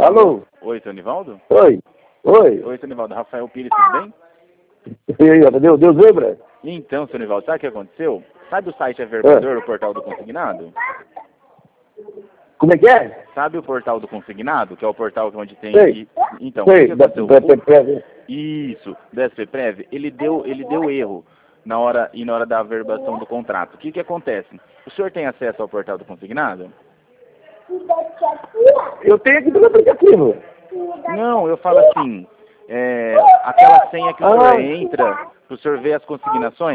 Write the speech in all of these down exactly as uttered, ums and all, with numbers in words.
Alô? Oi, seu Nivaldo? Oi. Oi. Oi, seu Nivaldo. Rafael Pires, tudo bem? E aí, ó, deu, deu zebra? Então, seu Nivaldo, sabe o que aconteceu? Sabe o site Averbador, É. o portal do consignado? Como é que é? Sabe o portal do consignado, que é o portal onde tem... Sei. e- Então, Sei, o que da, aconteceu? da, da, O- da, Isso, da S P Prev, ele deu, ele deu erro na hora, e na hora da averbação do contrato. O que que acontece? O senhor tem acesso ao portal do consignado? eu tenho aqui pelo aplicativo. Não, eu falo assim, é, aquela senha que o Ah. senhor entra, para o senhor ver as consignações.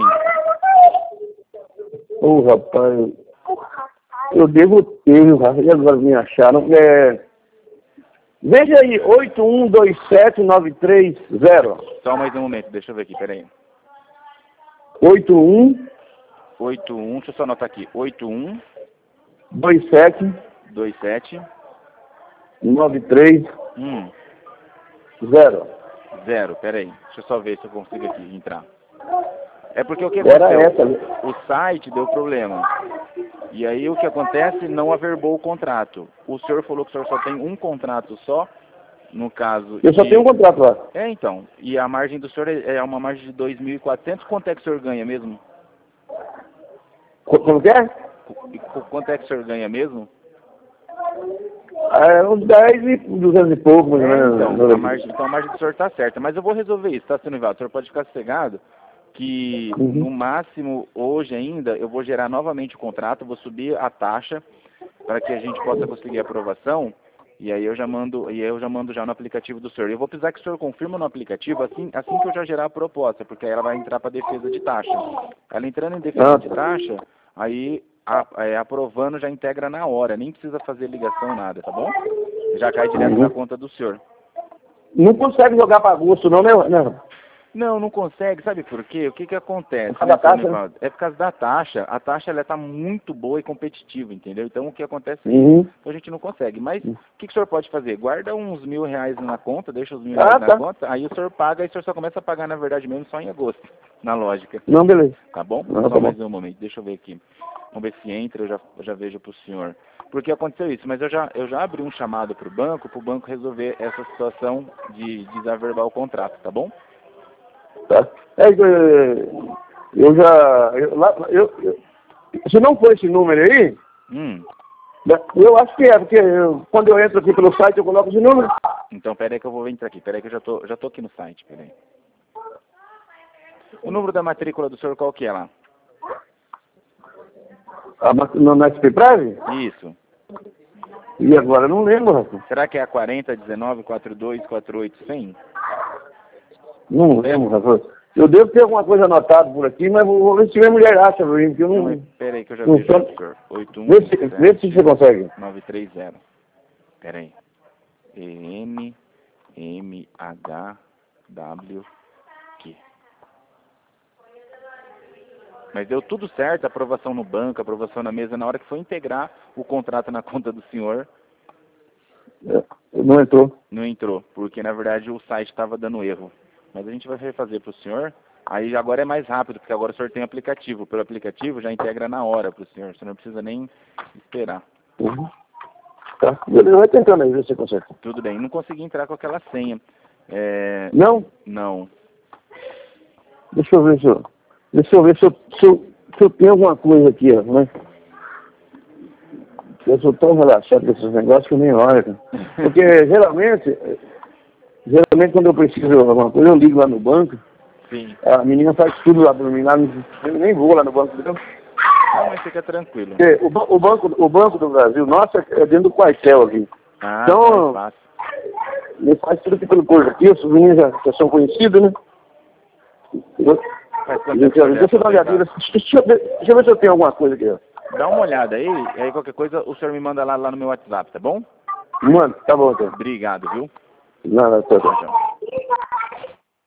Ô, rapaz, eu devo ter, e agora me acharam. É... Veja aí, oito um dois sete nove três zero. Só mais um momento, deixa eu ver aqui, peraí. oito um oito um, deixa eu só anotar aqui, oito um dois sete dois sete nove três um zero. zero, peraí, deixa eu só ver se eu consigo aqui entrar. É porque o que Era aconteceu? essa. O site deu problema. E aí o que acontece? Não averbou o contrato. O senhor falou que o senhor só tem um contrato só, no caso... Eu só de... tenho um contrato lá. É, então. E a margem do senhor é é uma margem de dois mil e quatrocentos. Quanto é que o senhor ganha mesmo? Co- Como que é? Qu- qu- Quanto é que o senhor ganha mesmo? É, uns dez e duzentos e pouco, mais ou É, menos. então, a margem, então a margem do senhor está certa. Mas eu vou resolver isso, tá, seu Nivaldo? O senhor pode ficar sossegado que Uhum. no máximo hoje ainda eu vou gerar novamente o contrato, vou subir a taxa para que a gente possa conseguir a aprovação e aí eu já mando e aí eu já mando já no aplicativo do senhor. Eu vou precisar que o senhor confirme no aplicativo assim, assim que eu já gerar a proposta, porque aí ela vai entrar para defesa de taxa. Ela entrando em defesa Ah, de taxa, aí a, é, aprovando já integra na hora, nem precisa fazer ligação nada, tá bom? Já cai direto Uhum. na conta do senhor. Não consegue jogar para agosto, não, né? Não. Não, não consegue, sabe por quê? O que que acontece, Por causa né, da seu taxa, né? Nivaldo? É por causa da taxa. A taxa, ela tá muito boa e competitiva, entendeu? Então, o que acontece é Uhum. isso. Então, a gente não consegue. Mas, o que que o senhor pode fazer? Guarda uns mil reais na conta, deixa os mil reais Ah, na tá. conta, aí o senhor paga, aí o senhor só começa a pagar, na verdade mesmo, só em agosto, na lógica. Não, beleza. Tá bom? Não, Só tá bom. mais um momento, deixa eu ver aqui. Vamos ver se entra, eu já, eu já vejo pro senhor. Porque aconteceu isso, mas eu já, eu já abri um chamado pro banco, pro banco resolver essa situação de desaverbar o contrato, tá bom? Tá. É, eu, eu já. Eu, lá, eu, eu, se não for esse número aí, Hum. eu acho que é, porque eu, quando eu entro aqui pelo site eu coloco esse número. Então, peraí que eu vou entrar aqui. Peraí que eu já tô, já tô aqui no site, peraí. O número da matrícula do senhor qual que é lá? A, ma- no, na S P Prev? Isso. E agora eu não lembro, rapaz. Será que é a quarenta, dezenove, quarenta e dois, quarenta e oito, cem? Não lembro, rapaz. Eu devo ter alguma coisa anotada por aqui, mas vou, vou ver se minha mulher acha pra mim, porque eu Não, não. mas peraí que eu já não vejo tô- aqui, senhor. oito um Vê se, vê se você consegue. nove três zero. Peraí. E N M H W Q. Mas deu tudo certo, aprovação no banco, aprovação na mesa, na hora que foi integrar o contrato na conta do senhor, É, não entrou. não entrou, porque na verdade o site estava dando erro. Mas a gente vai refazer para o senhor, aí agora é mais rápido, porque agora o senhor tem aplicativo. Pelo aplicativo já integra na hora para o senhor, o senhor não precisa nem esperar. Uhum. Tá. Beleza, vai tentando aí, ver se você consegue. Tudo bem, não consegui entrar com aquela senha. É... Não? Não. Deixa eu ver se eu. Deixa eu ver se eu, se eu, se eu tenho alguma coisa aqui, ó, né? Eu sou tão relaxado com esses negócios que eu nem olho, cara. Porque geralmente, geralmente quando eu preciso de alguma coisa, eu ligo lá no banco, Sim. a menina faz tudo lá pra mim, lá no, eu nem vou lá no banco, entendeu? Não, mas fica tranquilo. Porque o, ba- o, banco, o Banco do Brasil, nossa, é dentro do quartel aqui. Ah, Então, mais fácil. ele faz tudo aqui pelo corpo aqui, os meninos já, já são conhecidos, né? Eu, Faz quanto Deixa tempo eu que deixa eu você dar uma já olhadinha. tá? Deixa eu ver deixa eu ver se eu tenho alguma coisa aqui, ó. Dá uma olhada aí, e aí qualquer coisa o senhor me manda lá, lá no meu WhatsApp, tá bom? Mano, tá bom, então. Obrigado, viu? Não, não, tá, Tchau, tá. tchau.